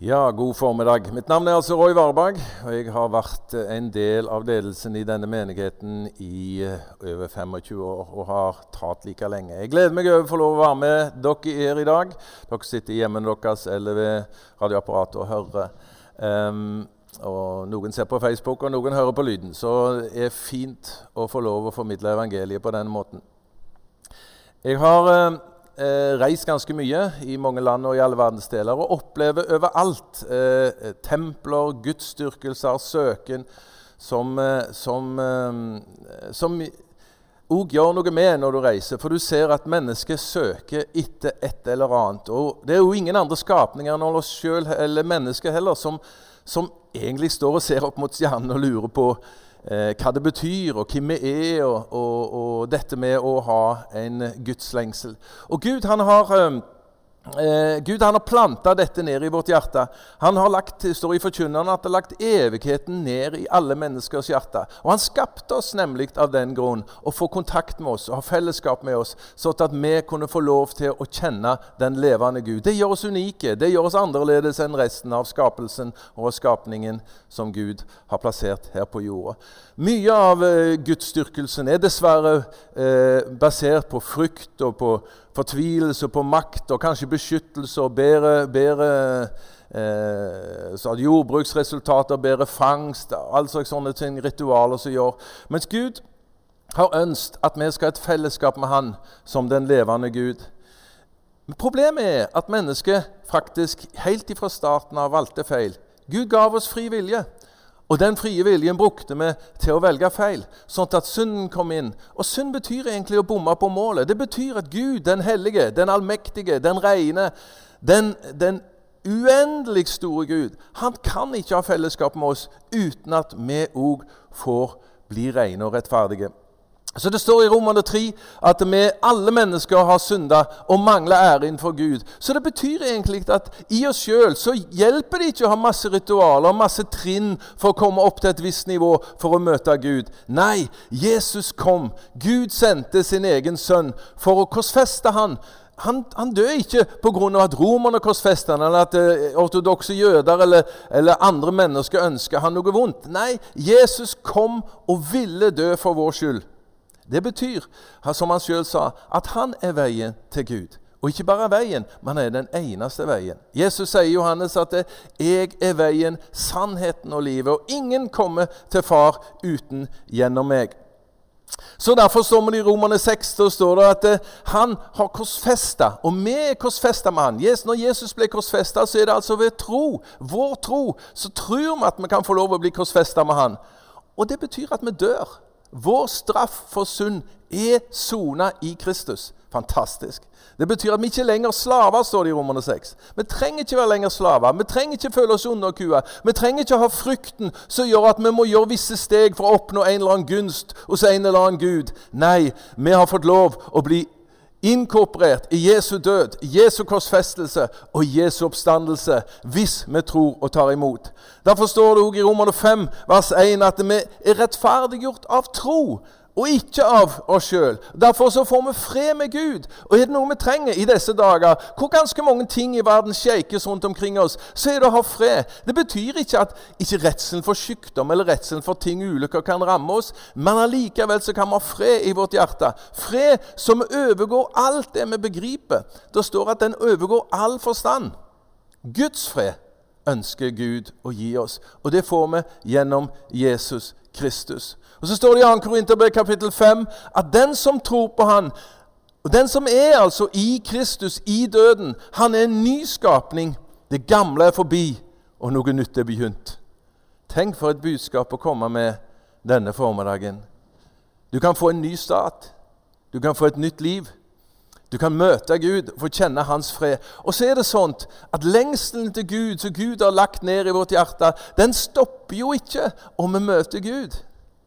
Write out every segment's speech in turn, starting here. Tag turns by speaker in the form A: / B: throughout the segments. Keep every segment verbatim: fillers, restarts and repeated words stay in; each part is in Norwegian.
A: Ja, god formiddag. Mitt navn er altså Roy Varberg, og jeg har vært en del av ledelsen i denne menigheten i over femogtjue år, og har tatt like lenge. Jeg gleder meg over å få lov å være med dere her i dag. Dere sitter i hjemmen deres eller ved radioapparatet og hører. Um, og noen ser på Facebook, og noen hører på lyden. Så det er fint å få lov å formidle evangeliet på den måten. Jeg har... Uh, Eh, reist ganske mye i mange land og i alle verdensdeler og opplever overalt eh, templer, gudsdyrkelser, søken som, eh, som, eh, som også gjør noe med når du reiser, for du ser at mennesket søker etter et eller annet. Og det er jo ingen andre skapninger enn oss selv eller mennesker heller som, som egentlig står og ser opp mot stjernen og lurer på Eh, hva det betyr, og hvem vi er, og, og, og dette med å ha en gudslengsel. Og Gud, han har, eh, Gud, han har plantet dette ned i vårt hjerte. Han har lagt, står i forkynneren, at han har lagt evigheten ned i alle menneskers hjerte. Og han skapte oss nemlig av den grunn, å få kontakt med oss, og ha fellesskap med oss, så at vi kunne få lov til å kjenne den levende Gud. Det gjør oss unike, det gjør oss annerledes enn resten av skapelsen og skapningen som Gud har plassert her på jorda. Mye av eh, gudsdyrkelsen er dessverre eh, basert på frykt og på fortvilelse, på makt og kanskje beskyttelse og bedre, bedre eh, så jordbruksresultater, bedre fangst, altså sånne ting, ritualer som gjør. Mens Gud har ønsket at vi skal ha et fellesskap med Han som den levende Gud. Men problemet er at mennesket faktisk helt ifra starten av valgte feil. Gud gav oss fri vilje. Og den frie viljen brukte vi til å velge feil, sånn at synden kom inn. Og synd betyr egentlig å bomme på målet. Det betyr at Gud, den hellige, den allmektige, den rene, den, den uendelig store Gud, han kan ikke ha fellesskap med oss uten at vi også får bli rene og rettferdige. Så det står i Romerne tre at vi alle mennesker har syndet og mangler ære innenfor Gud. Så det betyr egentlig at i oss selv så hjelper det ikke å ha masse ritualer, masse trinn for å komme opp til et visst nivå for å møte Gud. Nei, Jesus kom. Gud sendte sin egen sønn for å korsfeste han. Han, han dør ikke på grunn av at romerne korsfester han, eller at uh, ortodokse jøder eller, eller andre mennesker ønsker han noe vondt. Nei, Jesus kom og ville dø for vår skyld. Det betyr, som han selv sa, at han er veien til Gud. Og ikke bare veien, men han er den eneste veien. Jesus sier i Johannes at jeg er veien, sannheten og livet, og ingen kommer til far uten gjennom meg. Så derfor står det i Romerne seks, og står det at han har korsfestet, og vi er korsfestet med han. Yes, når Jesus ble korsfestet, så er det altså ved tro, vår tro, så tror vi at vi kan få lov å bli korsfestet med han. Og det betyr at vi dør. Vår straff for synd er sonet i Kristus. Fantastisk. Det betyr at vi ikke lenger slaver, står det i Romerne seks. Vi trenger ikke være lenger slaver. Vi trenger ikke føle oss underkua. Vi trenger ikke ha frykten som gjør at vi må gjøre visse steg for å oppnå en eller annen gunst hos en eller annen Gud. Nei, vi har fått lov å bli inkorporert i Jesu død, Jesu korsfestelse og Jesu oppstandelse, hvis vi tror og tar imot. Derfor står det også i Romerne fem, vers en, at vi er rettferdiggjort av tro, og ikke av oss selv. Derfor så får vi fred med Gud. Og er det noe vi trenger i disse dager, hvor ganske mange ting i verden shakes rundt omkring oss, så er det å ha fred. Det betyr ikke at ikke redselen for sykdom eller redselen for ting ulykker kan ramme oss, men allikevel så kan vi ha fred i vårt hjerte. Fred som overgår alt det vi begriper. Det står at den overgår all forstand. Guds fred ønsker Gud å gi oss, og det får vi gjennom Jesus Kristus. Og så står det i andre Korinterbrev kapittel fem at den som tror på han, og den som er altså i Kristus, i døden, han er en ny skapning. Det gamle er forbi, og noe nytt er begynt. Tenk for et budskap å komme med denne formiddagen. Du kan få en ny start. Du kan få et nytt liv. Du kan møte Gud og få kjenne hans fred. Og så er det sånn at lengselen til Gud, som Gud har lagt ned i vårt hjerte, den stopper jo ikke om vi møter Gud.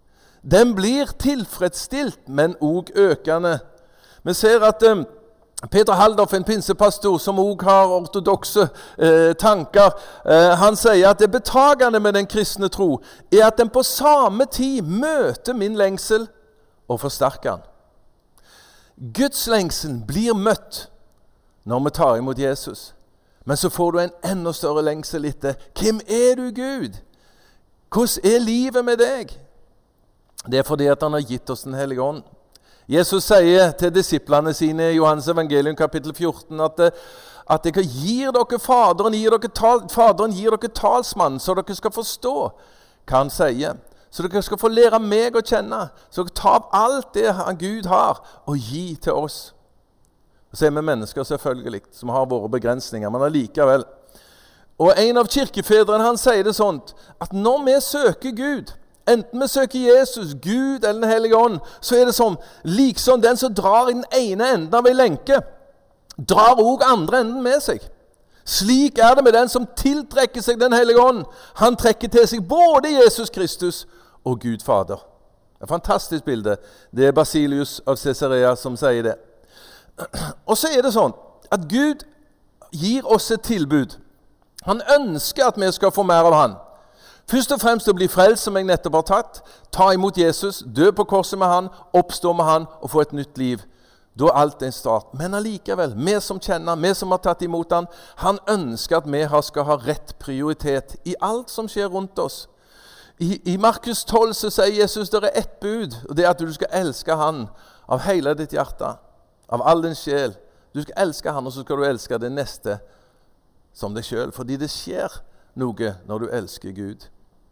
A: Den blir tilfredsstilt, men også økende. Vi ser at um, Peter Halldorf, en pinsepastor som også har ortodokse eh, tanker, eh, han sier at det betagende med den kristne tro er at den på samme tid møter min lengsel og forsterker den. Guds lengsel blir møtt når vi tar imot Jesus. Men så får du en enda større lengsel etter. Hvem er du, Gud? Hvordan er livet med deg? Det er fordi at han har gitt oss den hellige ånd. Jesus sier til disiplene sine i Johannes evangelium kapittel fjorten at, at jeg gir dere faderen, gir dere tal, faderen gir dere talsmann, så dere skal forstå hva han sier. Så dere skal få lære meg å kjenne. Så dere tar av alt det Gud har og gi til oss. Så er vi mennesker selvfølgelig, som har våre begrensninger, men allikevel. Og en av kirkefedrene han sier det sånt, at når vi søker Gud, enten vi søker Jesus, Gud eller den hellige ånd, så er det sånn, liksom den som drar i den ene enden av en lenke, drar også andre enden med seg. Slik er det med den som tiltrekker seg den hellige ånd. Han trekker til seg både Jesus Kristus og Gud Fader. Et fantastisk bilde. Det er Basilius av Caesarea som sier det. Og så er det sånn at Gud gir oss et tilbud. Han ønsker at vi skal få mer av han. Først og fremst å bli frelst, som jeg nettopp har tatt. Ta imot Jesus, dø på korset med han, oppstå med han og få et nytt liv. Da er alt en start. Men allikevel, vi som kjenner, vi som har tatt imot han, han ønsker at vi skal ha rett prioritet i alt som skjer rundt oss. I, i Markus tolv så sier Jesus det er ett bud, og det er at du skal elske han av hele ditt hjerte, av all din sjel. Du skal elske han, og så skal du elske det neste som deg selv, fordi det skjer noe når du elsker Gud.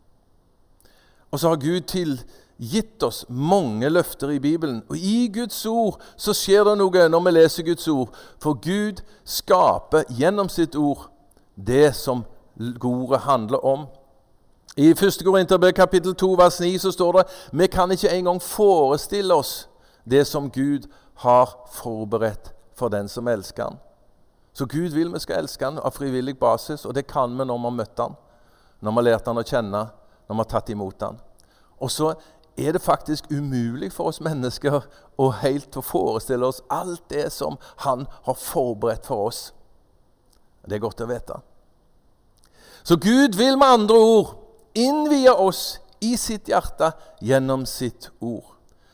A: Og så har Gud til gitt oss mange løfter i Bibelen. Og i Guds ord så skjer det noe når vi leser Guds ord. For Gud skaper gjennom sitt ord det som ordet handler om. I første Korinterbrev kapittel to vers ni så står det: vi kan ikke engang forestille oss det som Gud har forberedt for den som elsker han. Så Gud vil vi skal elske han av frivillig basis, og det kan vi når vi har møtt han, når vi har lært han å kjenne, når vi har tatt imot han. Og så er det faktisk umulig for oss mennesker å helt forestille oss alt det som han har forberedt for oss. Det er godt å vite. Så Gud vil med andre ord innvie oss i sitt hjerte gjennom sitt ord.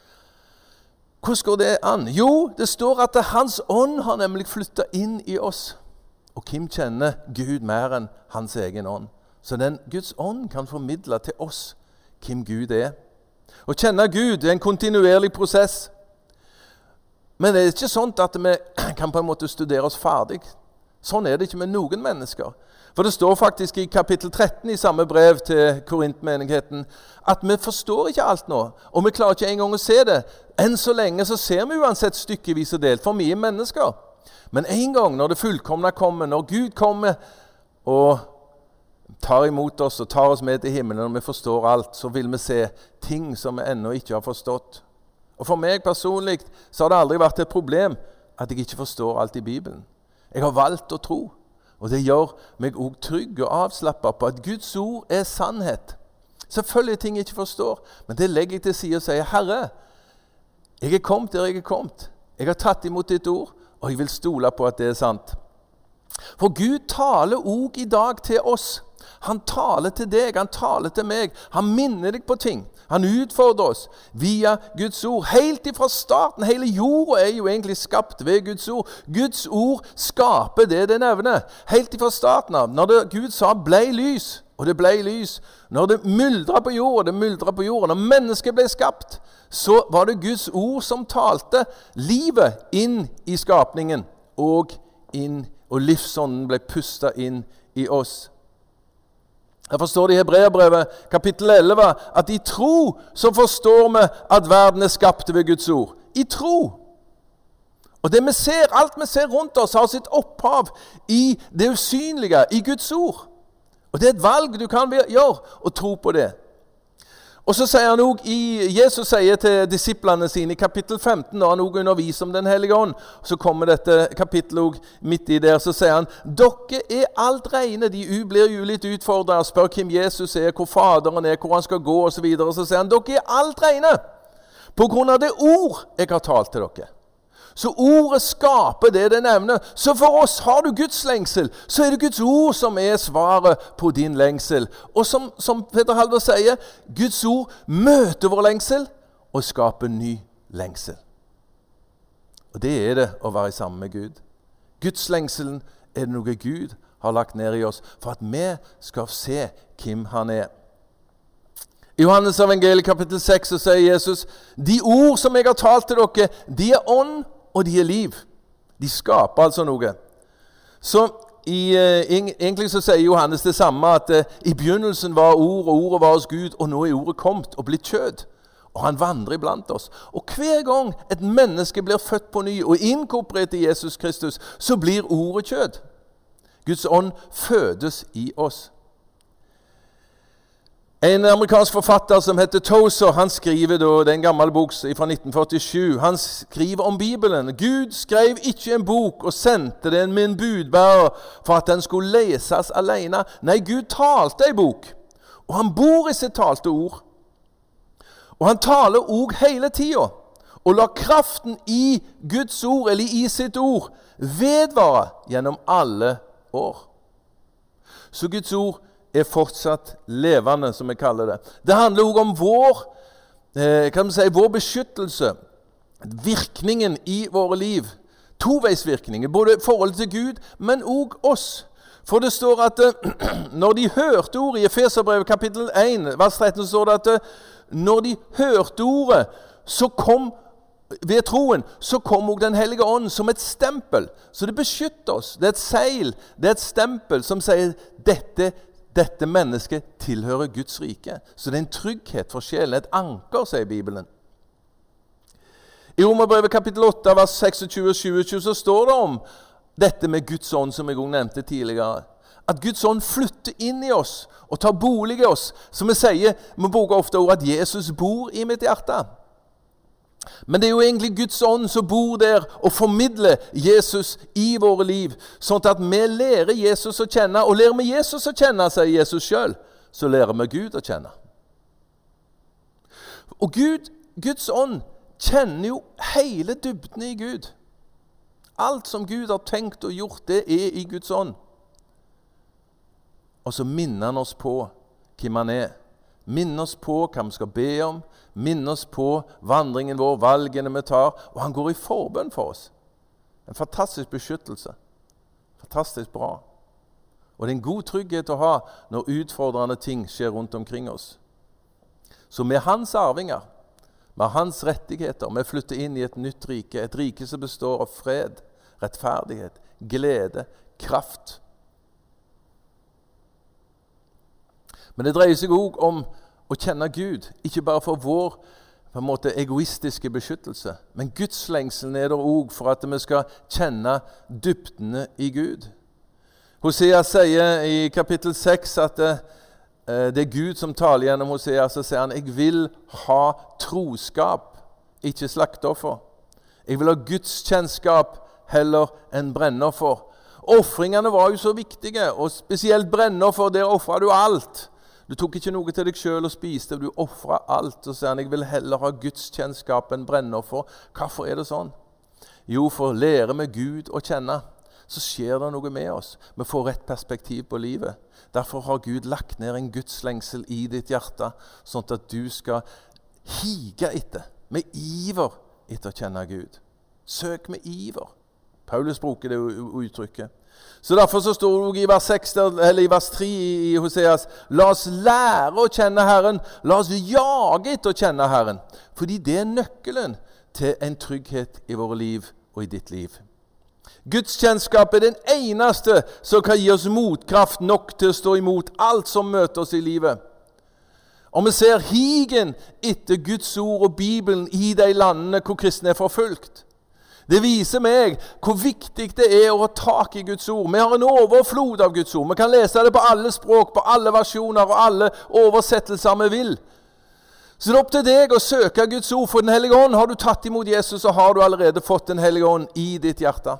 A: Hvordan går det an? Jo, det står at hans ånd har nemlig flyttet inn i oss. Og hvem kjenner Gud mer enn hans egen ånd? Så den Guds ånd kan formidle til oss hvem Gud er. Å kjenne Gud er en kontinuerlig prosess. Men det er ikke sånn at vi kan på en måte studere oss ferdig. Sånn er det ikke med noen mennesker. For det står faktisk i kapittel tretten i samme brev til Korintmenigheten at vi forstår ikke alt nå, og vi klarer ikke engang å se det. Enn så lenge så ser vi uansett stykkevis og delt, for mye mennesker. Men en gang når det fullkomne kommer, når Gud kommer og tar imot oss og tar oss med til himmelen, når vi forstår alt, så vil vi se ting som vi ennå ikke har forstått. Og for meg personlig så har det aldri vært et problem at jeg ikke forstår alt i Bibelen. Jeg har valgt å tro. Og det gjør meg også trygg og avslappet på at Guds ord er sannhet. Selvfølgelig ting jeg ikke forstår, men det legger jeg til side og sier: Herre, jeg er kommet der jeg er kommet. Jeg har tatt imot ditt ord, og jeg vil stole på at det er sant. For Gud taler også i dag til oss. Han taler til deg, han taler til meg. Han minner deg på ting. Han utfordrer oss via Guds ord. Helt ifra starten, hele jorda er jo egentlig skapt ved Guds ord. Guds ord skaper det det nevner. Helt ifra starten av, når det, Gud sa blei lys, og det blei lys. Når det myldret på jorda, det myldret på jorda. Når mennesket ble skapt, så var det Guds ord som talte livet inn i skapningen, og, inn, og livsånden ble pustet inn i oss. Derfor står det i Hebreerbrevet kapittel elleve at i tro så forstår vi at verden er skapt ved Guds ord. I tro. Og det vi ser, alt vi ser rundt oss har sitt opphav i det usynlige, i Guds ord. Og det er et valg du kan gjøre, og tro på det. Og så sier han også, i, Jesus sier til disiplene sine i kapittel femten, når han også underviser om den hellige ånd, så kommer dette kapittelet også midt i der, så sier han: dere er alt rene. De blir jo litt utfordret og spør hvem Jesus er, hvor Faderen er, hvor han skal gå og så videre. Og så sier han: dere er alt rene på grunn av det ord jeg har talt til dere. Så ordet skaper det det nevner. Så for oss, har du Guds lengsel, så er det Guds ord som er svaret på din lengsel. Og som, som Peter Halvor sier, Guds ord møter vår lengsel og skaper ny lengsel. Og det er det å være sammen med Gud. Guds lengselen er det noe Gud har lagt ned i oss, for at vi skal se hvem han er. I Johannes evangeliet kapittel seks så sier Jesus, de ord som jeg har talt til dere, de er ånd og de er liv. De skaper altså noe. Så i, egentlig så sier Johannes det samme, at i begynnelsen var ord, og ordet var hos Gud, og nå er ordet kommet og blitt kjød. Og han vandrer iblant oss. Og hver gang et menneske blir født på ny og inkorporert i Jesus Kristus, så blir ordet kjød. Guds ånd fødes i oss. En amerikansk forfatter som heter Tozer, han skriver da, det er en gammel bok fra nitten førtisju, han skriver om Bibelen. Gud skrev ikke en bok og sendte den med en budbærer for at den skulle leses alene. Nei, Gud talte en bok, og han bor i sitt talte ord. Og han taler også hele tiden, og la kraften i Guds ord, eller i sitt ord, vedvare gjennom alle år. Så Guds ord er fortsatt levende, som vi kaller det. Det handler også om vår, eh, kan man si, vår beskyttelse, virkningen i våre liv. Toveisvirkninger, både forholdet til Gud, men også oss. For det står at eh, når de hørte ordet i Efeserbrevet kapittel én, vers tretten, så står det at eh, når de hørte ordet, så kom ved troen, så kom også den hellige ånd som et stempel. Så det beskytter oss. Det er et seil, det er et stempel som sier dette Dette mennesket tilhører Guds rike. Så det er en trygghet for sjelen, et anker, sier Bibelen. I Romerbrevet kapittel åtte, vers seksogtyve og syvogtyve, så står det om dette med Guds ånd, som jeg også nevnte tidligere. At Guds ånd flytter inn i oss og tar bolig i oss. Som vi sier, vi bruker ofte ordet at Jesus bor i mitt hjerte. Men det er jo egentlig Guds ånd som bor der og formidler Jesus i våre liv, sånn at vi lærer Jesus å kjenne, og lærer vi Jesus å kjenne, sier Jesus selv, så lærer vi Gud å kjenne. Og Gud, Guds ånd kjenner jo hele dybden i Gud. Alt som Gud har tenkt og gjort, det er i Guds ånd. Og så minner han oss på hvem han er. Minner oss på hva vi skal be om, minner oss på vandringen vår, valgene vi tar, og han går i forbønn for oss. En fantastisk beskyttelse. Fantastisk bra. Og det er en god trygghet å ha når utfordrende ting skjer rundt omkring oss. Så med hans arvinger, med hans rettigheter, vi flytter inn i et nytt rike, et rike som består av fred, rettferdighet, glede, kraft. Men det dreier seg også om å kjenne Gud, ikke bare for vår på en måte egoistiske beskyttelse, men Guds lengsel er der også for at vi skal kjenne dybdene i Gud. Hosea sier i kapittel seks at det, det er Gud som taler gjennom Hosea, så sier han, jeg vil ha troskap, ikke slakteoffer. Jeg vil ha Guds kjennskap heller enn brennoffer. Offringene var jo så viktige, og spesielt brennoffer, der offret du alt. Du tok ikke noe til deg selv og spiste, du offret alt, og sier han, jeg vil heller ha Guds kjennskap enn brennoffer. Hvorfor er det sånn? Jo, for å lære med Gud å kjenne, så skjer det noe med oss. Vi får rett perspektiv på livet. Derfor har Gud lagt ned en Guds lengsel i ditt hjerte, sånn at du skal hige etter, med iver etter å kjenne Gud. Søk med iver. Paulus bruker det uttrykket. Så derfor så står det i vers, seks, eller i vers tre i Hoseas, la oss lære å kjenne Herren, la oss jage etter å kjenne Herren, fordi det er nøkkelen til en trygghet i våre liv og i ditt liv. Guds kjennskap er den eneste som kan gi oss motkraft nok til å stå imot alt som møter oss i livet. Og vi ser higen etter Guds ord og Bibelen i de landene hvor kristne er forfulgt. Det viser meg hvor viktig det er å ha tak i Guds ord. Vi har en overflod av Guds ord. Vi kan lese det på alle språk, på alle versjoner og alle oversettelser vi vil. Så det er opp til deg å søke Guds ord. For den hellige ånd, har du tatt imot Jesus, så har du allerede fått den hellige ånd i ditt hjerte.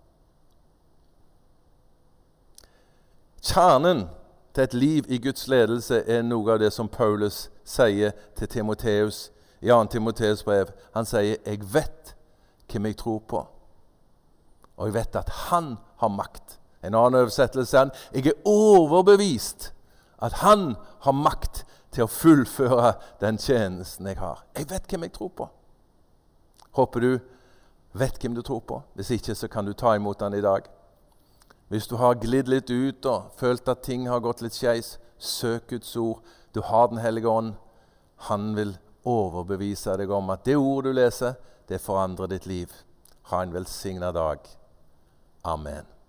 A: Kjernen til et liv i Guds ledelse er noe av det som Paulus sier til Timoteus i andre Timoteus brev. Han sier, jeg vet hvem jeg tror på. Og jeg vet at han har makt. En annen oversettelse er han, jeg er overbevist at han har makt til å fullføre den tjenesten jeg har. Jeg vet hvem jeg tror på. Håper du vet hvem du tror på. Hvis ikke så kan du ta imot han i dag. Hvis du har glidd litt ut og følt at ting har gått litt skeis, søk Guds ord. Du har Den hellige ånd. Han vil overbevise deg om at det ord du leser, det forandrer ditt liv. Ha en velsignet dag. Amen.